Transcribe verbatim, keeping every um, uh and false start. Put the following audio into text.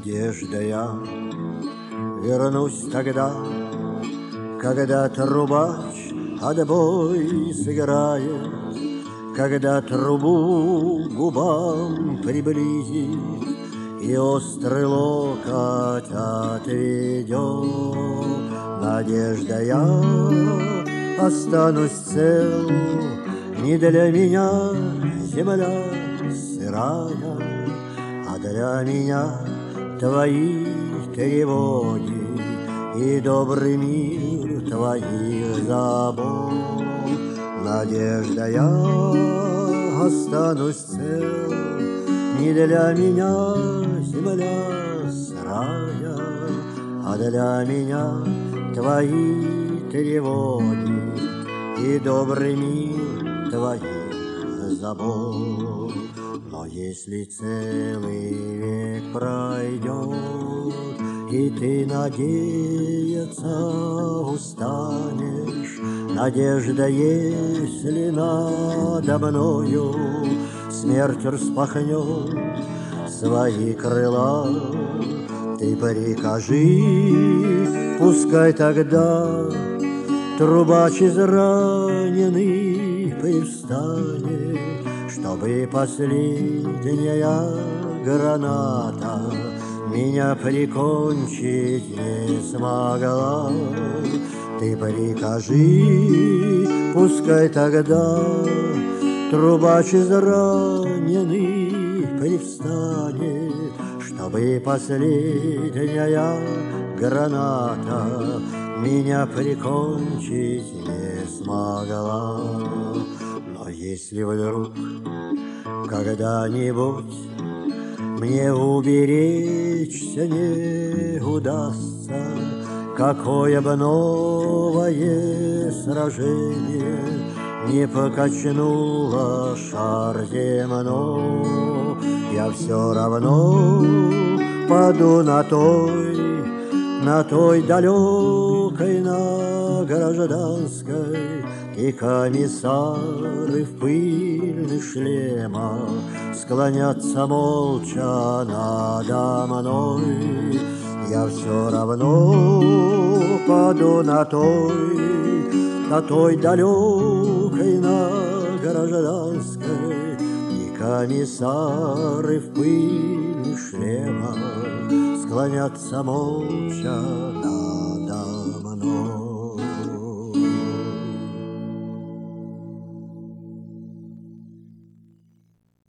Надежда я вернусь тогда, когда трубач отбой сыграет, когда трубу губам приблизит и острый локоть отведет. Надежда я останусь цел, не для меня земля сырая, а для меня твои тревоги и добрый мир твоих забот. Надежда я останусь цел, не для меня земля сырая, а для меня твои тревоги и добрый мир твоих забот. Но если целый век пройдет, и ты надеяться устанешь, надежда, если надо мною смерть распахнет свои крыла, ты прикажи, пускай тогда трубач израненный привстанет, чтобы последняя граната меня прикончить не смогла. Ты прикажи, пускай тогда трубач израненный привстанет, чтобы последняя граната меня прикончить не смогла. Но если вдруг когда-нибудь мне уберечься не удастся, какое бы новое сражение не покачнуло шар земной, я все равно паду на той, на той далекой, на гражданской, и комиссары в пыльных шлемах склонятся молча надо мной. Я все равно паду на той, на той далекой, на гражданской, и комиссары в пыльных шлемах склонятся молча надо